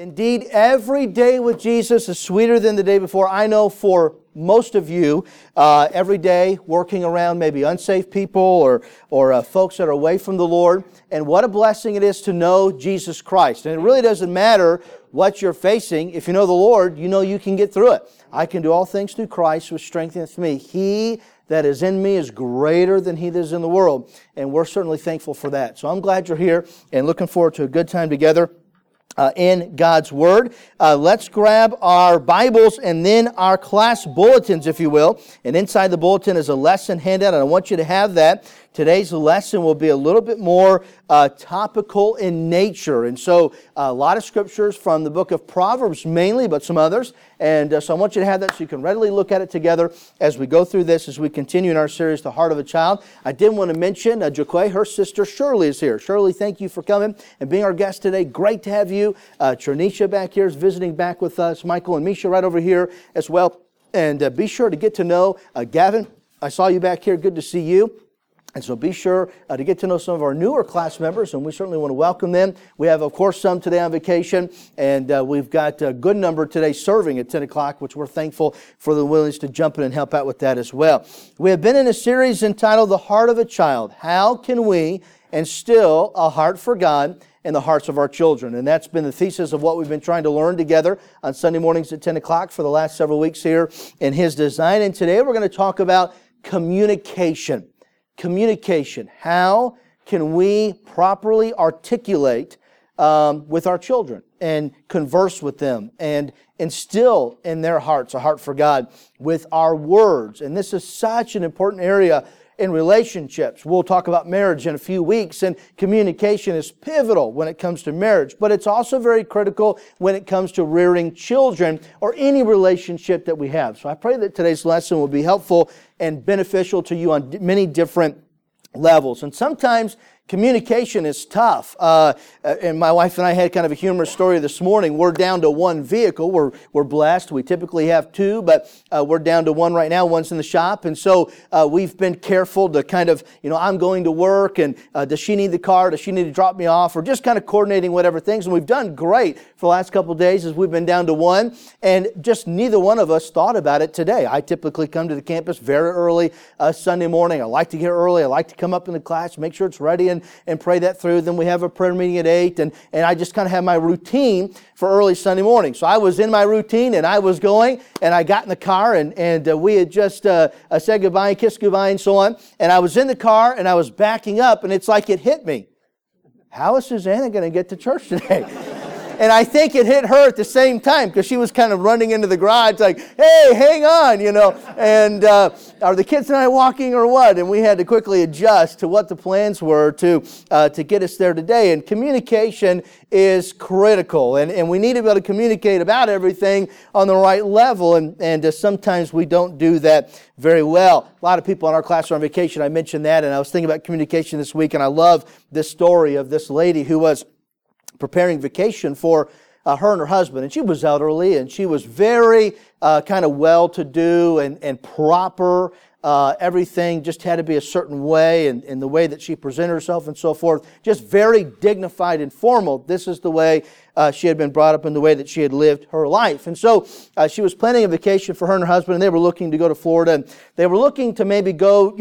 Indeed, every day with Jesus is sweeter than the day before. I know for most of you, every day working around maybe unsafe people or folks that are away from the Lord. And what a blessing it is to know Jesus Christ. And it really doesn't matter what you're facing. If you know the Lord, you know you can get through it. I can do all things through Christ, which strengtheneth me. He that is in me is greater than he that is in the world. And we're certainly thankful for that. So I'm glad you're here and looking forward to a good time together in God's Word. Let's grab our Bibles and then our class bulletins, if you will. And inside the bulletin is a lesson handout, and I want you to have that. Today's lesson will be a little bit more topical in nature. And so a lot of scriptures from the book of Proverbs mainly, but some others. And so I want you to have that so you can readily look at it together as we go through this, as we continue in our series, The Heart of a Child. I did want to mention Jaquay, her sister Shirley is here. Shirley, thank you for coming and being our guest today. Great to have you. Trinisha back here is visiting back with us. Michael and Misha right over here as well. And be sure to get to know Gavin. I saw you back here. Good to see you. And so be sure to get to know some of our newer class members, and we certainly want to welcome them. We have, of course, some today on vacation, and we've got a good number today serving at 10 o'clock, which we're thankful for the willingness to jump in and help out with that as well. We have been in a series entitled The Heart of a Child. How can we instill a heart for God in the hearts of our children? And that's been the thesis of what we've been trying to learn together on Sunday mornings at 10 o'clock for the last several weeks here in His design. And today we're going to talk about communication. Communication. How can we properly articulate with our children and converse with them and instill in their hearts a heart for God with our words? And this is such an important area in relationships. We'll talk about marriage in a few weeks, and communication is pivotal when it comes to marriage, but it's also very critical when it comes to rearing children or any relationship that we have. So I pray that today's lesson will be helpful and beneficial to you on many different levels. And sometimes communication is tough. And my wife and I had kind of a humorous story this morning. We're down to one vehicle. We're blessed. We typically have two, but we're down to one right now. One's in the shop. And so we've been careful to kind of, I'm going to work, and does she need the car? Does she need to drop me off? Or just kind of coordinating whatever things. And we've done great for the last couple of days as we've been down to one. And just neither one of us thought about it today. I typically come to the campus very early Sunday morning. I like to get early. I like to come up in the class, make sure it's ready, and pray that through. Then we have a prayer meeting at 8, and I just kind of have my routine for early Sunday morning. So I was in my routine, and I was going, and I got in the car, and we had just said goodbye and kissed goodbye and so on. And I was in the car, and I was backing up, and it's like it hit me. How is Susanna going to get to church today? And I think it hit her at the same time, because she was kind of running into the garage like, hey, hang on, and are the kids and I walking or what? And we had to quickly adjust to what the plans were to get us there today. And communication is critical, and we need to be able to communicate about everything on the right level, and sometimes we don't do that very well. A lot of people in our class are on vacation. I mentioned that, and I was thinking about communication this week, and I love this story of this lady who was preparing vacation for her and her husband. And she was elderly, and she was very kind of well-to-do and proper. Everything just had to be a certain way, and in the way that she presented herself and so forth. Just very dignified and formal. This is the way she had been brought up, in the way that she had lived her life. And so she was planning a vacation for her and her husband, and they were looking to go to Florida. And they were looking to maybe go,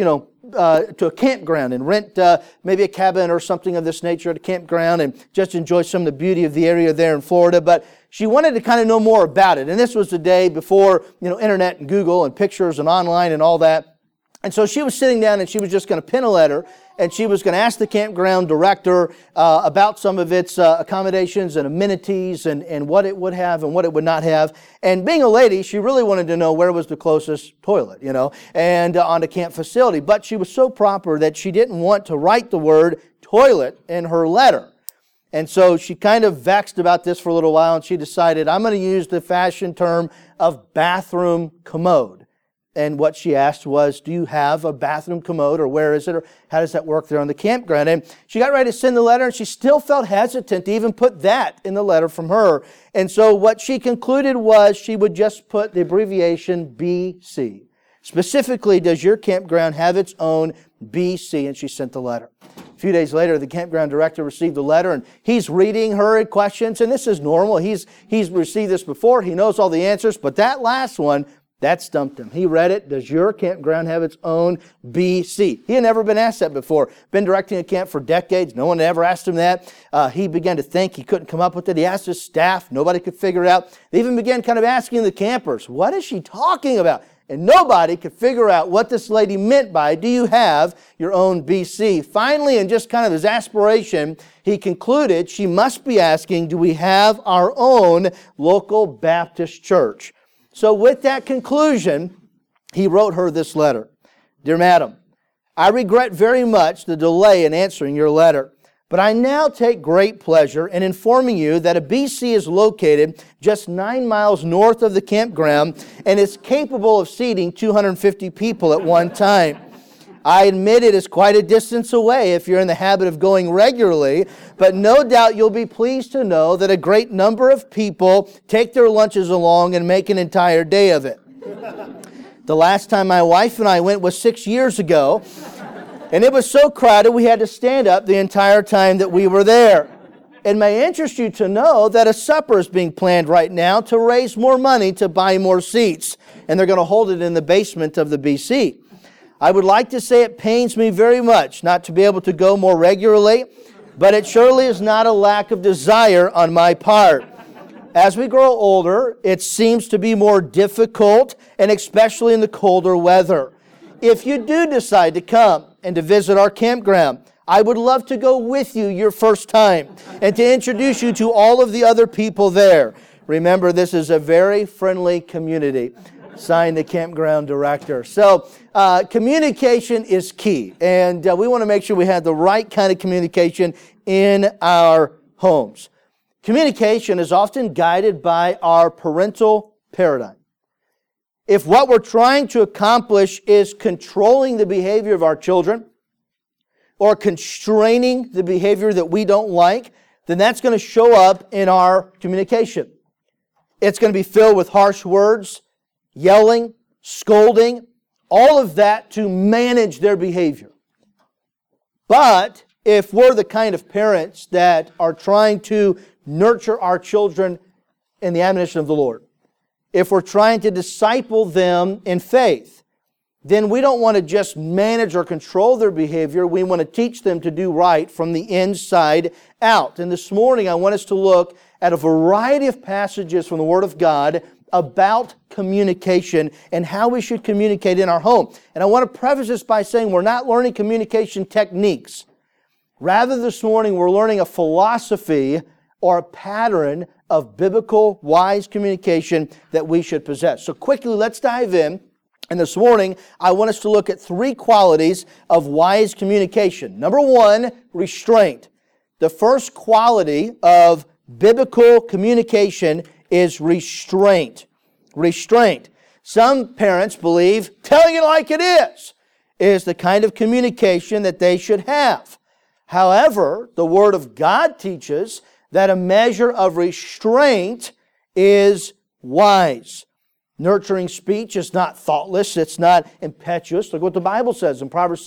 to a campground and rent maybe a cabin or something of this nature at a campground and just enjoy some of the beauty of the area there in Florida. But she wanted to kind of know more about it. And this was the day before, internet and Google and pictures and online and all that. And so she was sitting down, and she was just going to pen a letter, and she was going to ask the campground director about some of its accommodations and amenities and what it would have and what it would not have. And being a lady, she really wanted to know where was the closest toilet, and on the camp facility. But she was so proper that she didn't want to write the word toilet in her letter. And so she kind of vexed about this for a little while, and she decided, I'm going to use the fashion term of bathroom commode. And what she asked was, do you have a bathroom commode, or where is it, or how does that work there on the campground? And she got ready to send the letter, and she still felt hesitant to even put that in the letter from her. And so what she concluded was she would just put the abbreviation BC. Specifically, does your campground have its own BC? And she sent the letter. A few days later, the campground director received a letter, and he's reading her questions, and this is normal. He's received this before. He knows all the answers, but that last one, that stumped him. He read it. Does your campground have its own BC? He had never been asked that before. Been directing a camp for decades. No one had ever asked him that. He began to think. He couldn't come up with it. He asked his staff. Nobody could figure it out. They even began kind of asking the campers, what is she talking about? And nobody could figure out what this lady meant by, do you have your own BC? Finally, in just kind of his aspiration, he concluded she must be asking, do we have our own local Baptist church? So with that conclusion, he wrote her this letter. Dear Madam, I regret very much the delay in answering your letter, but I now take great pleasure in informing you that a BC is located just 9 miles north of the campground and is capable of seating 250 people at one time. I admit it is quite a distance away if you're in the habit of going regularly, but no doubt you'll be pleased to know that a great number of people take their lunches along and make an entire day of it. The last time my wife and I went was 6 years ago, and it was so crowded we had to stand up the entire time that we were there. It may interest you to know that a supper is being planned right now to raise more money to buy more seats, and they're going to hold it in the basement of the BC. I would like to say it pains me very much not to be able to go more regularly, but it surely is not a lack of desire on my part. As we grow older, it seems to be more difficult, and especially in the colder weather. If you do decide to come and to visit our campground, I would love to go with you your first time and to introduce you to all of the other people there. Remember, this is a very friendly community. Signed, the campground director. So communication is key, and we want to make sure we have the right kind of communication in our homes. Communication is often guided by our parental paradigm. If what we're trying to accomplish is controlling the behavior of our children or constraining the behavior that we don't like, then that's going to show up in our communication. It's going to be filled with harsh words, yelling, scolding, all of that to manage their behavior. But if we're the kind of parents that are trying to nurture our children in the admonition of the Lord, if we're trying to disciple them in faith, then we don't want to just manage or control their behavior. We want to teach them to do right from the inside out. And this morning I want us to look at a variety of passages from the Word of God about communication and how we should communicate in our home. And I want to preface this by saying we're not learning communication techniques. Rather, this morning we're learning a philosophy or a pattern of biblical, wise communication that we should possess. So quickly, let's dive in. And this morning, I want us to look at 3 qualities of wise communication. Number 1, restraint. The first quality of biblical communication is restraint. Restraint. Some parents believe telling it like it is the kind of communication that they should have. However, the Word of God teaches that a measure of restraint is wise. Nurturing speech is not thoughtless. It's not impetuous. Look what the Bible says in Proverbs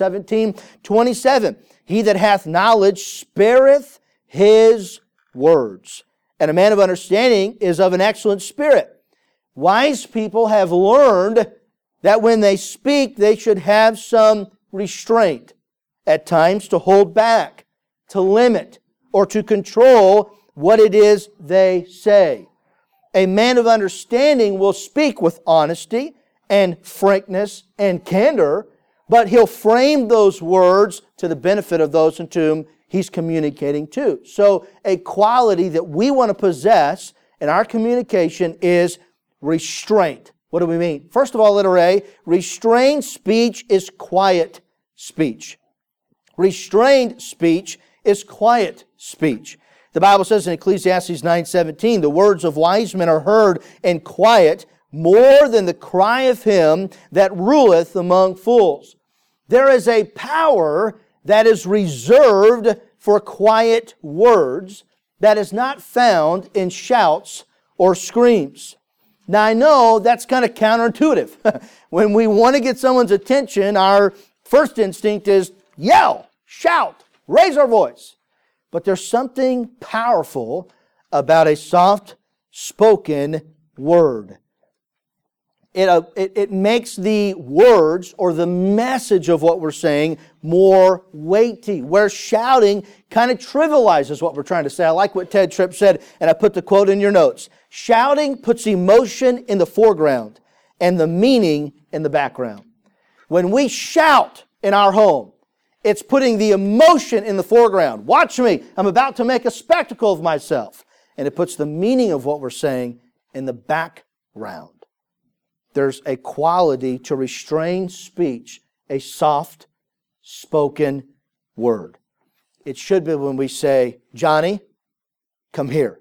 17:27. He that hath knowledge spareth his words, and a man of understanding is of an excellent spirit. Wise people have learned that when they speak, they should have some restraint. At times to hold back, to limit, or to control what it is they say. A man of understanding will speak with honesty and frankness and candor, but he'll frame those words to the benefit of those to whom he's communicating to. So a quality that we want to possess in our communication is restraint. What do we mean? First of all, letter A, restrained speech is quiet speech. Restrained speech is quiet speech. The Bible says in Ecclesiastes 9:17, the words of wise men are heard in quiet more than the cry of him that ruleth among fools. There is a power that is reserved for quiet words that is not found in shouts or screams. Now I know that's kind of counterintuitive. When we want to get someone's attention, our first instinct is yell, shout, raise our voice. But there's something powerful about a soft spoken word. It makes the words or the message of what we're saying more weighty, where shouting kind of trivializes what we're trying to say. I like what Ted Tripp said, and I put the quote in your notes. Shouting puts emotion in the foreground and the meaning in the background. When we shout in our home, it's putting the emotion in the foreground. Watch me, I'm about to make a spectacle of myself. And it puts the meaning of what we're saying in the background. There's a quality to restrained speech, a soft spoken word. It should be when we say, Johnny, come here.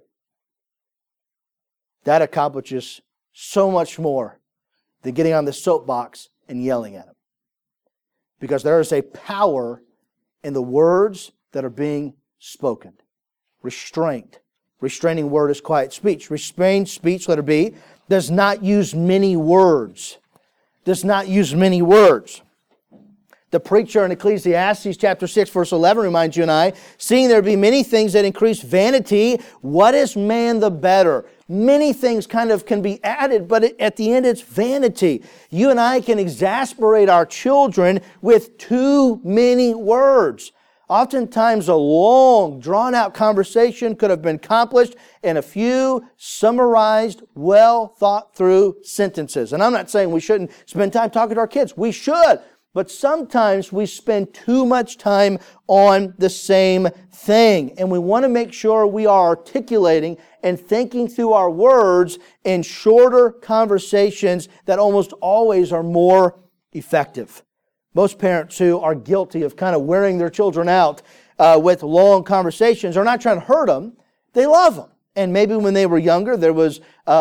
That accomplishes so much more than getting on the soapbox and yelling at him. Because there is a power in the words that are being spoken. Restraint. Restraining word is quiet speech. Restrained speech, letter B, does not use many words. Does not use many words. The preacher in Ecclesiastes chapter 6 verse 11 reminds you and I, seeing there be many things that increase vanity, what is man the better? Many things kind of can be added, but at the end it's vanity. You and I can exasperate our children with too many words. Oftentimes a long, drawn-out conversation could have been accomplished in a few summarized, well-thought-through sentences. And I'm not saying we shouldn't spend time talking to our kids. We should. But sometimes we spend too much time on the same thing. And we want to make sure we are articulating and thinking through our words in shorter conversations that almost always are more effective. Most parents who are guilty of kind of wearing their children out with long conversations are not trying to hurt them. They love them. And maybe when they were younger, there was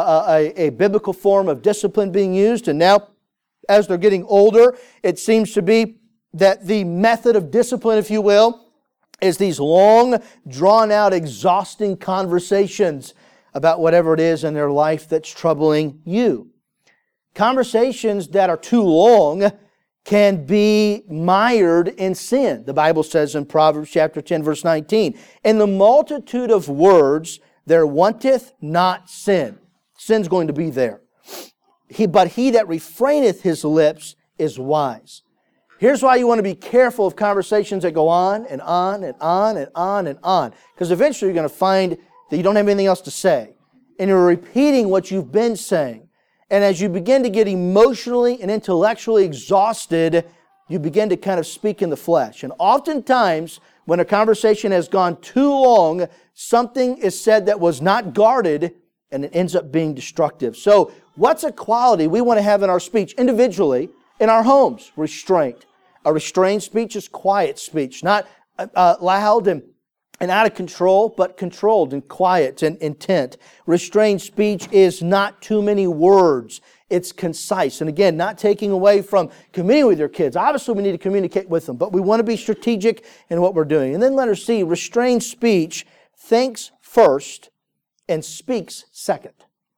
a biblical form of discipline being used. And now, as they're getting older, it seems to be that the method of discipline, if you will, is these long, drawn-out, exhausting conversations about whatever it is in their life that's troubling you. Conversations that are too long can be mired in sin. The Bible says in Proverbs chapter 10, verse 19, in the multitude of words there wanteth not sin. Sin's going to be there. But he that refraineth his lips is wise. Here's why you want to be careful of conversations that go on and on and on and on and on. Because eventually you're going to find that you don't have anything else to say. And you're repeating what you've been saying. And as you begin to get emotionally and intellectually exhausted, you begin to kind of speak in the flesh. And oftentimes, when a conversation has gone too long, something is said that was not guarded, and it ends up being destructive. So, what's a quality we want to have in our speech individually, in our homes? Restraint. A restrained speech is quiet speech, not loud and out of control, but controlled and quiet and intent. Restrained speech is not too many words. It's concise. And again, not taking away from communicating with your kids. Obviously, we need to communicate with them, but we want to be strategic in what we're doing. And then letter C, restrained speech thinks first and speaks second.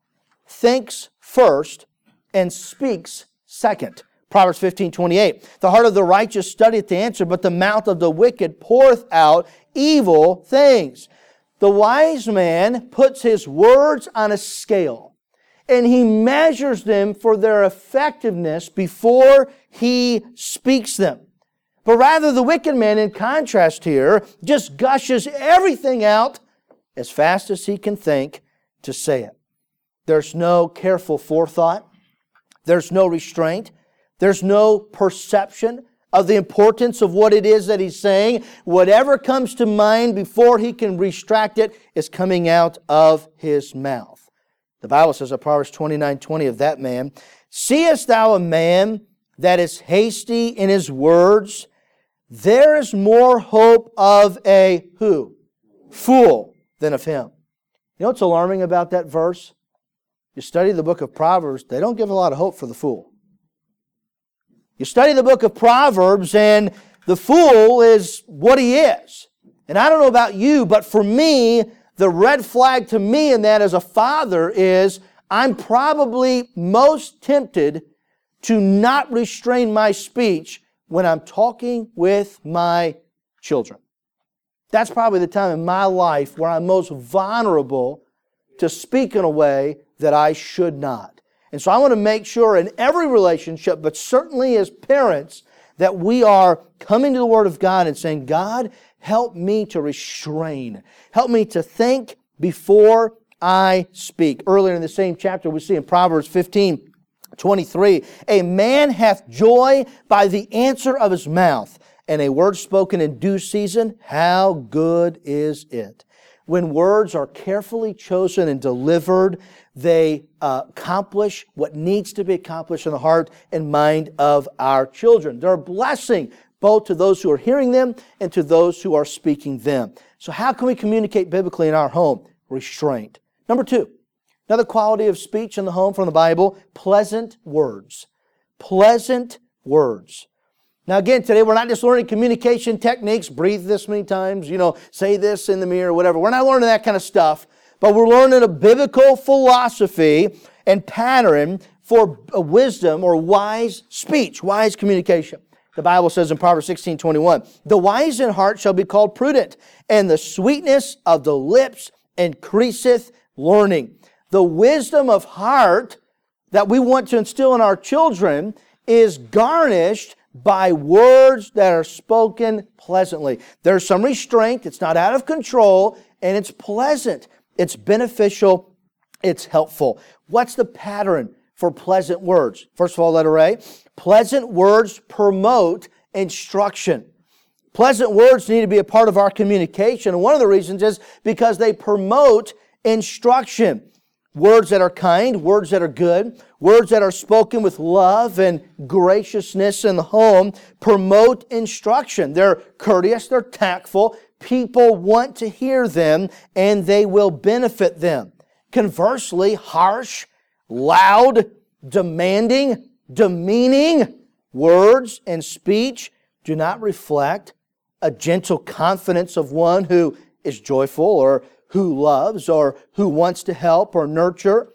Thinks first and speaks second. Proverbs 15:28. The heart of the righteous studieth to answer, but the mouth of the wicked poureth out evil things. The wise man puts his words on a scale, and he measures them for their effectiveness before he speaks them. But rather, the wicked man, in contrast here, just gushes everything out as fast as he can think to say it. There's no careful forethought. There's no restraint. There's no perception of the importance of what it is that he's saying. Whatever comes to mind before he can retract it is coming out of his mouth. The Bible says in Proverbs 29:20 of that man, seest thou a man that is hasty in his words? There is more hope of a who? Fool than of him. You know what's alarming about that verse? You study the book of Proverbs, they don't give a lot of hope for the fool. You study the book of Proverbs, and the fool is what he is. And I don't know about you, but for me, the red flag to me in that as a father is I'm probably most tempted to not restrain my speech when I'm talking with my children. That's probably the time in my life where I'm most vulnerable to speak in a way that I should not. And so I want to make sure in every relationship, but certainly as parents, that we are coming to the Word of God and saying, God, help me to restrain. Help me to think before I speak. Earlier in the same chapter, we see in Proverbs 15:23, a man hath joy by the answer of his mouth, and a word spoken in due season, how good is it? When words are carefully chosen and delivered, they accomplish what needs to be accomplished in the heart and mind of our children. They're a blessing both to those who are hearing them and to those who are speaking them. So how can we communicate biblically in our home? Restraint. Number 2, another quality of speech in the home from the Bible, pleasant words. Pleasant words. Now again, today we're not just learning communication techniques, breathe this many times, say this in the mirror, whatever. We're not learning that kind of stuff, but we're learning a biblical philosophy and pattern for wisdom or wise speech, wise communication. The Bible says in Proverbs 16:21, the wise in heart shall be called prudent, and the sweetness of the lips increaseth learning. The wisdom of heart that we want to instill in our children is garnished by words that are spoken pleasantly. There's some restraint, it's not out of control, and it's pleasant. It's beneficial, it's helpful. What's the pattern for pleasant words? First of all, letter A, pleasant words promote instruction. Pleasant words need to be a part of our communication, and one of the reasons is because they promote instruction. Words that are kind, words that are good, words that are spoken with love and graciousness in the home promote instruction. They're courteous, they're tactful. People want to hear them and they will benefit them. Conversely, harsh, loud, demanding, demeaning words and speech do not reflect a gentle confidence of one who is joyful or who loves or who wants to help or nurture.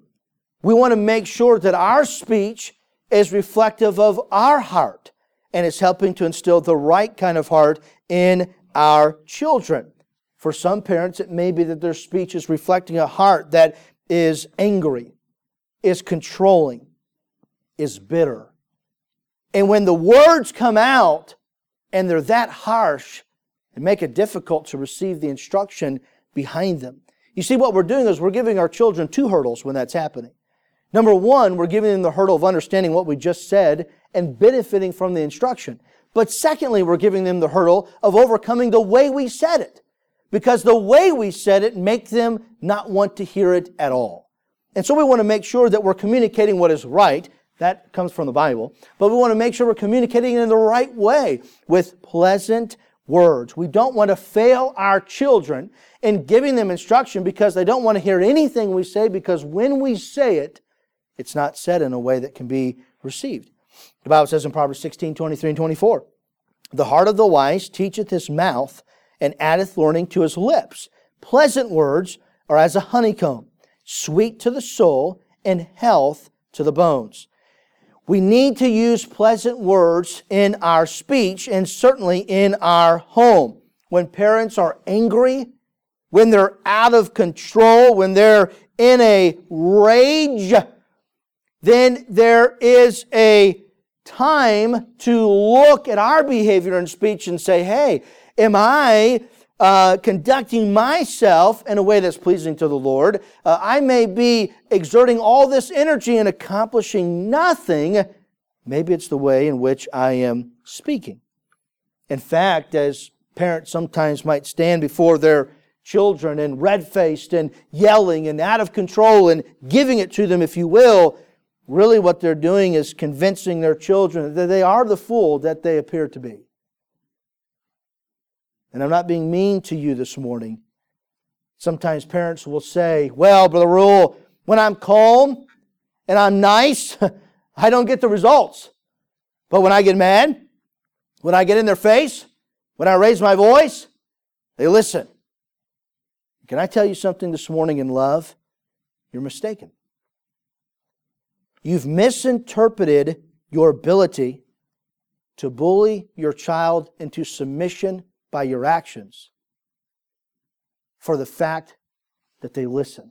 We want to make sure that our speech is reflective of our heart and is helping to instill the right kind of heart in our children. For some parents, it may be that their speech is reflecting a heart that is angry, is controlling, is bitter. And when the words come out and they're that harsh, it make it difficult to receive the instruction behind them. You see, what we're doing is we're giving our children 2 hurdles when that's happening. Number 1, we're giving them the hurdle of understanding what we just said and benefiting from the instruction. But secondly, we're giving them the hurdle of overcoming the way we said it. Because the way we said it make them not want to hear it at all. And so we want to make sure that we're communicating what is right. That comes from the Bible. But we want to make sure we're communicating in the right way with pleasant words. We don't want to fail our children in giving them instruction because they don't want to hear anything we say, because when we say it, it's not said in a way that can be received. The Bible says in Proverbs 16:23 and 24, the heart of the wise teacheth his mouth, and addeth learning to his lips. Pleasant words are as a honeycomb, sweet to the soul, and health to the bones. We need to use pleasant words in our speech and certainly in our home. When parents are angry, when they're out of control, when they're in a rage, then there is a time to look at our behavior and speech and say, hey, am I conducting myself in a way that's pleasing to the Lord? I may be exerting all this energy and accomplishing nothing. Maybe it's the way in which I am speaking. In fact, as parents sometimes might stand before their children and red-faced and yelling and out of control and giving it to them, if you will, really what they're doing is convincing their children that they are the fool that they appear to be. And I'm not being mean to you this morning. Sometimes parents will say, well, Brother Rule, when I'm calm and I'm nice, I don't get the results. But when I get mad, when I get in their face, when I raise my voice, they listen. Can I tell you something this morning in love? You're mistaken. You've misinterpreted your ability to bully your child into submission by your actions for the fact that they listened.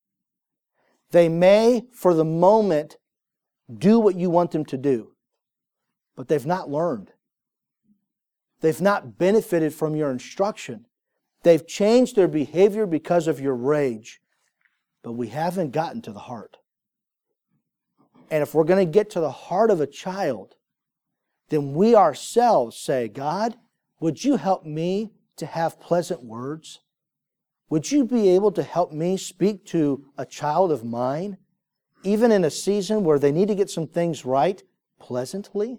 They may, for the moment, do what you want them to do, but they've not learned. They've not benefited from your instruction. They've changed their behavior because of your rage, but we haven't gotten to the heart. And if we're going to get to the heart of a child, then we ourselves say, God, would you help me to have pleasant words? Would you be able to help me speak to a child of mine, even in a season where they need to get some things right, pleasantly?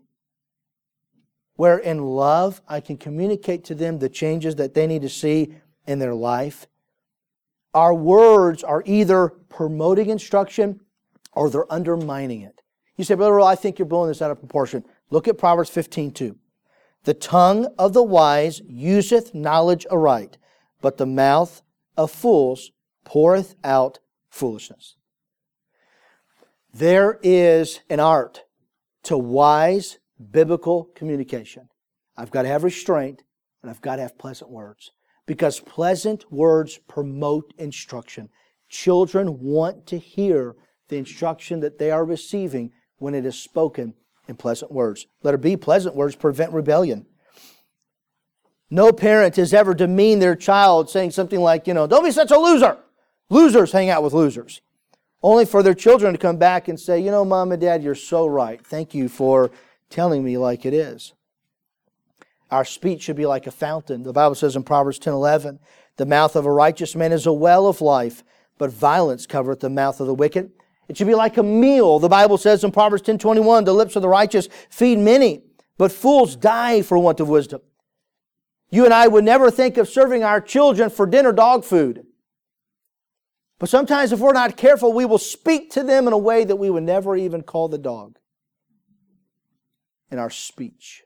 Where in love I can communicate to them the changes that they need to see in their life. Our words are either promoting instruction or they're undermining it. You say, Brother Earl, I think you're blowing this out of proportion. Look at Proverbs 15:2. The tongue of the wise useth knowledge aright, but the mouth of fools poureth out foolishness. There is an art to wise biblical communication. I've got to have restraint, and I've got to have pleasant words. Because pleasant words promote instruction. Children want to hear the instruction that they are receiving when it is spoken in pleasant words. Letter B, pleasant words prevent rebellion. No parent has ever demeaned their child saying something like, don't be such a loser. Losers hang out with losers. Only for their children to come back and say, Mom and Dad, you're so right. Thank you for telling me like it is. Our speech should be like a fountain. The Bible says in Proverbs 10:11, the mouth of a righteous man is a well of life, but violence covereth the mouth of the wicked. It should be like a meal. The Bible says in Proverbs 10:21, the lips of the righteous feed many, but fools die for want of wisdom. You and I would never think of serving our children for dinner dog food. But sometimes if we're not careful, we will speak to them in a way that we would never even call the dog in our speech.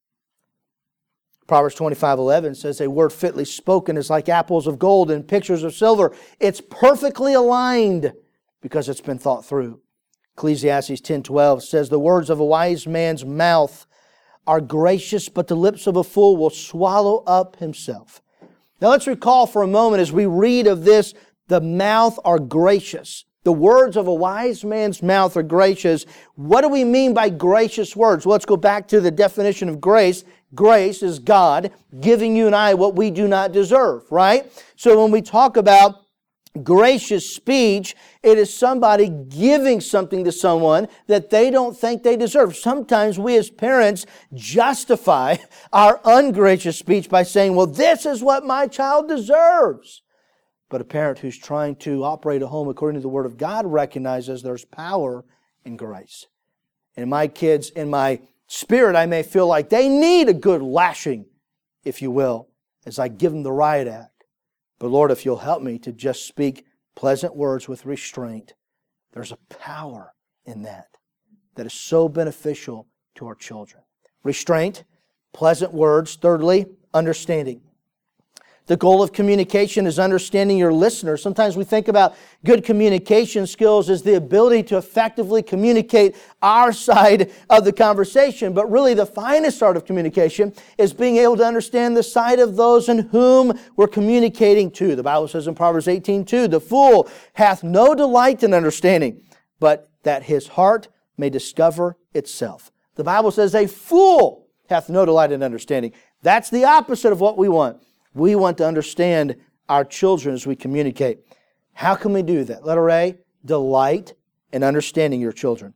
Proverbs 25:11 says, a word fitly spoken is like apples of gold and pictures of silver. It's perfectly aligned because it's been thought through. Ecclesiastes 10:12 says, the words of a wise man's mouth are gracious, but the lips of a fool will swallow up himself. Now let's recall for a moment as we read of this, the mouth are gracious. The words of a wise man's mouth are gracious. What do we mean by gracious words? Well, let's go back to the definition of grace. Grace is God giving you and I what we do not deserve, right? So when we talk about gracious speech, it is somebody giving something to someone that they don't think they deserve. Sometimes we as parents justify our ungracious speech by saying, well, this is what my child deserves. But a parent who's trying to operate a home according to the Word of God recognizes there's power in grace. And my kids, in my spirit, I may feel like they need a good lashing, if you will, as I give them the riot act. But Lord, if you'll help me to just speak pleasant words with restraint, there's a power in that is so beneficial to our children. Restraint, pleasant words. Thirdly, understanding. The goal of communication is understanding your listener. Sometimes we think about good communication skills as the ability to effectively communicate our side of the conversation. But really the finest art of communication is being able to understand the side of those in whom we're communicating to. The Bible says in Proverbs 18:2, the fool hath no delight in understanding, but that his heart may discover itself. The Bible says a fool hath no delight in understanding. That's the opposite of what we want. We want to understand our children as we communicate. How can we do that? Letter A, delight in understanding your children.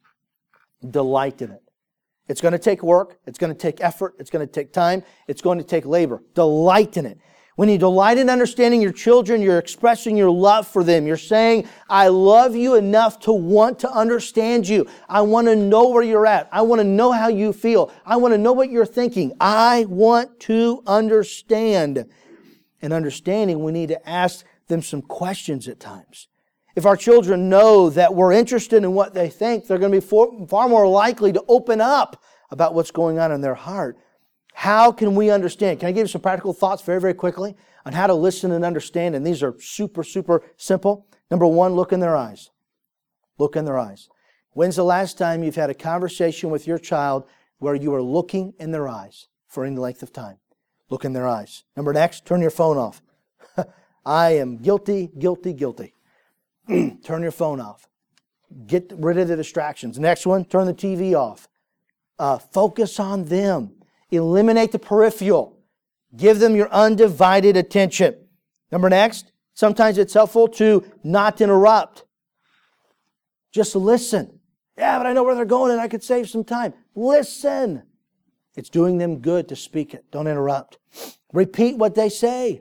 Delight in it. It's going to take work. It's going to take effort. It's going to take time. It's going to take labor. Delight in it. When you delight in understanding your children, you're expressing your love for them. You're saying, I love you enough to want to understand you. I want to know where you're at. I want to know how you feel. I want to know what you're thinking. I want to understand. In understanding, we need to ask them some questions at times. If our children know that we're interested in what they think, they're going to be far more likely to open up about what's going on in their heart. How can we understand? Can I give you some practical thoughts very, very quickly on how to listen and understand? And these are super, super simple. Number one, look in their eyes. Look in their eyes. When's the last time you've had a conversation with your child where you are looking in their eyes for any length of time? Look in their eyes. Next, turn your phone off. I am guilty, guilty, guilty. Turn your phone off. Get rid of the distractions. Next one, turn the TV off. Focus on them. Eliminate the peripheral. Give them your undivided attention. Next, sometimes it's helpful to not interrupt. Just listen. Yeah, but I know where they're going and I could save some time. Listen. It's doing them good to speak it. Don't interrupt. Repeat what they say.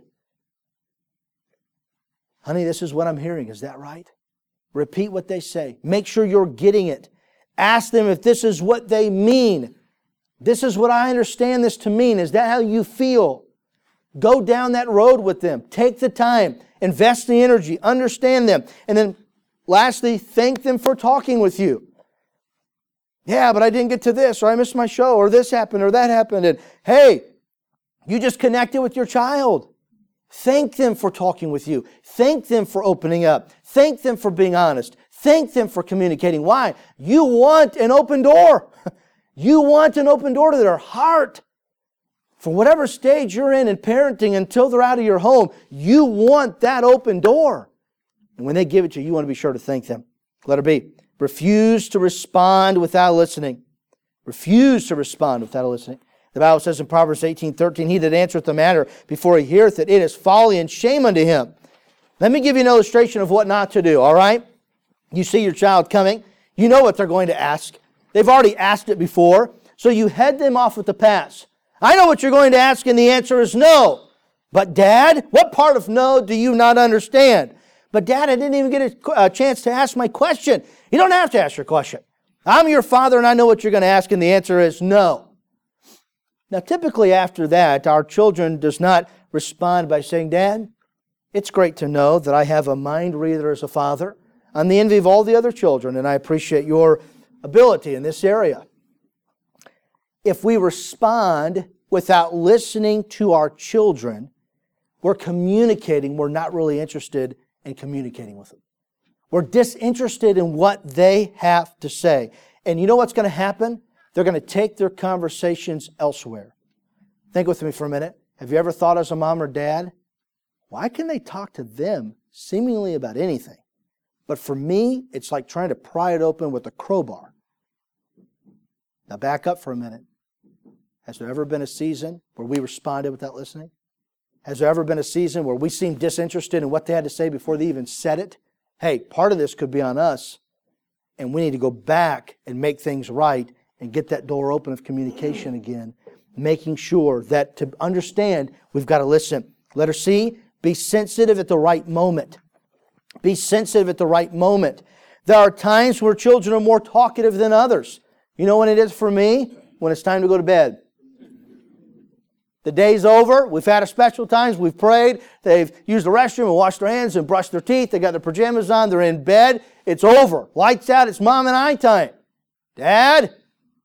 Honey, this is what I'm hearing. Is that right? Repeat what they say. Make sure you're getting it. Ask them if this is what they mean. This is what I understand this to mean. Is that how you feel? Go down that road with them. Take the time. Invest the energy. Understand them. And then lastly, thank them for talking with you. Yeah, but I didn't get to this, or I missed my show, or this happened, or that happened. And hey, you just connected with your child. Thank them for talking with you. Thank them for opening up. Thank them for being honest. Thank them for communicating. Why? You want an open door. You want an open door to their heart. For whatever stage you're in parenting until they're out of your home, you want that open door. And when they give it to you, you want to be sure to thank them. Letter B. Refuse to respond without listening. Refuse to respond without listening. The Bible says in Proverbs 18:13, he that answereth the matter before he heareth it, it is folly and shame unto him. Let me give you an illustration of what not to do, all right? You see your child coming. You know what they're going to ask. They've already asked it before, so you head them off with the pass. I know what you're going to ask, and the answer is no. But Dad, what part of no do you not understand? But Dad, I didn't even get a chance to ask my question. You don't have to ask your question. I'm your father, and I know what you're going to ask, and the answer is no. Now, typically after that, our children does not respond by saying, Dad, it's great to know that I have a mind reader as a father. I'm the envy of all the other children, and I appreciate your ability in this area. If we respond without listening to our children, we're communicating. We're not really interested in communicating with them. We're disinterested in what they have to say. And you know what's going to happen? They're going to take their conversations elsewhere. Think with me for a minute. Have you ever thought as a mom or dad, why can they talk to them seemingly about anything? But for me, it's like trying to pry it open with a crowbar. Now back up for a minute. Has there ever been a season where we responded without listening? Has there ever been a season where we seemed disinterested in what they had to say before they even said it? Hey, part of this could be on us, and we need to go back and make things right and get that door open of communication again, making sure that to understand, we've got to listen. Letter C, be sensitive at the right moment. Be sensitive at the right moment. There are times where children are more talkative than others. You know when it is for me? When it's time to go to bed. The day's over. We've had a special times. We've prayed. They've used the restroom and washed their hands and brushed their teeth. They got their pajamas on. They're in bed. It's over. Lights out. It's Mom and I time. Dad?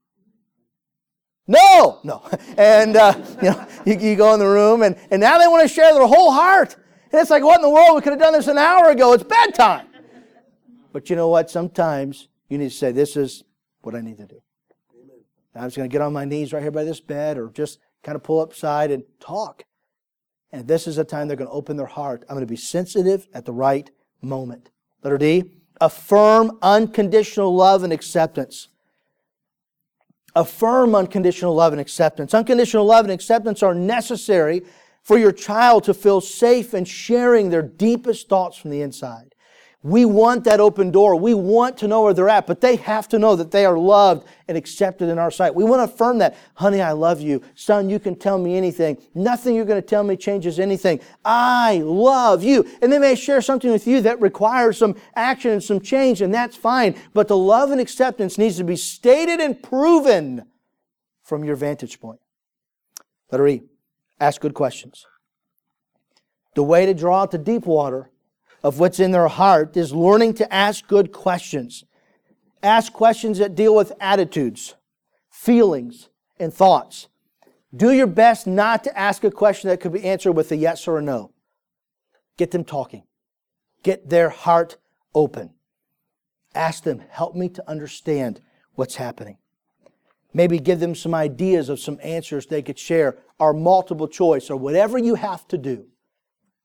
No. And, you go in the room and now they want to share their whole heart. And it's like, what in the world? We could have done this an hour ago. It's bedtime. But you know what? Sometimes you need to say, this is what I need to do. I'm just going to get on my knees right here by this bed or just kind of pull upside and talk. And this is a time they're going to open their heart. I'm going to be sensitive at the right moment. Letter D, affirm unconditional love and acceptance. Affirm unconditional love and acceptance. Unconditional love and acceptance are necessary for your child to feel safe in sharing their deepest thoughts from the inside. We want that open door. We want to know where they're at, but they have to know that they are loved and accepted in our sight. We want to affirm that. Honey, I love you. Son, you can tell me anything. Nothing you're going to tell me changes anything. I love you. And they may share something with you that requires some action and some change, and that's fine. But the love and acceptance needs to be stated and proven from your vantage point. Letter E, ask good questions. The way to draw out the deep water of what's in their heart is learning to ask good questions. Ask questions that deal with attitudes, feelings, and thoughts. Do your best not to ask a question that could be answered with a yes or a no. Get them talking. Get their heart open. Ask them, help me to understand what's happening. Maybe give them some ideas of some answers they could share, or multiple choice, or whatever you have to do.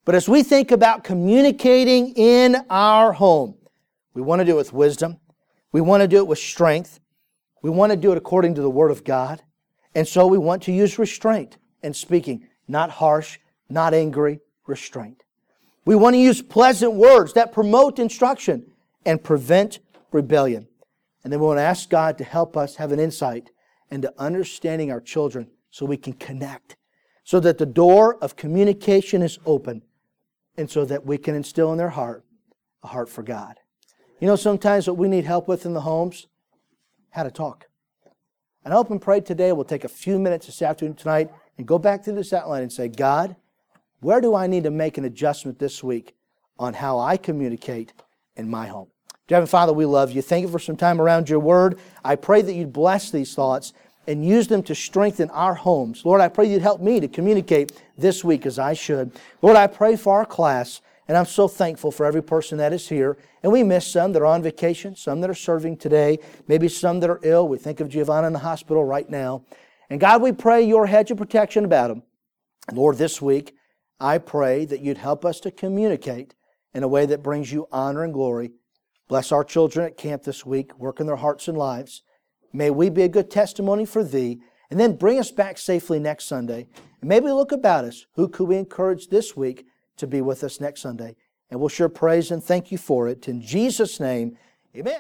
But as we think about communicating in our home, we want to do it with wisdom. We want to do it with strength. We want to do it according to the Word of God. And so we want to use restraint in speaking, not harsh, not angry, restraint. We want to use pleasant words that promote instruction and prevent rebellion. And then we want to ask God to help us have an insight into understanding our children so we can connect, so that the door of communication is open, and so that we can instill in their heart a heart for God. You know, sometimes what we need help with in the homes, how to talk. And I hope and pray today we'll take a few minutes this afternoon, tonight, and go back through this outline and say, God, where do I need to make an adjustment this week on how I communicate in my home? Dear Heavenly Father, we love you. Thank you for some time around your Word. I pray that you'd bless these thoughts and use them to strengthen our homes. Lord, I pray you'd help me to communicate this week as I should. Lord, I pray for our class, and I'm so thankful for every person that is here. And we miss some that are on vacation, some that are serving today, maybe some that are ill. We think of Giovanna in the hospital right now. And God, we pray your hedge of protection about them. And Lord, this week, I pray that you'd help us to communicate in a way that brings you honor and glory. Bless our children at camp this week, work in their hearts and lives. May we be a good testimony for Thee, and then bring us back safely next Sunday. And maybe look about us. Who could we encourage this week to be with us next Sunday? And we'll sure praise and thank you for it. In Jesus' name, amen.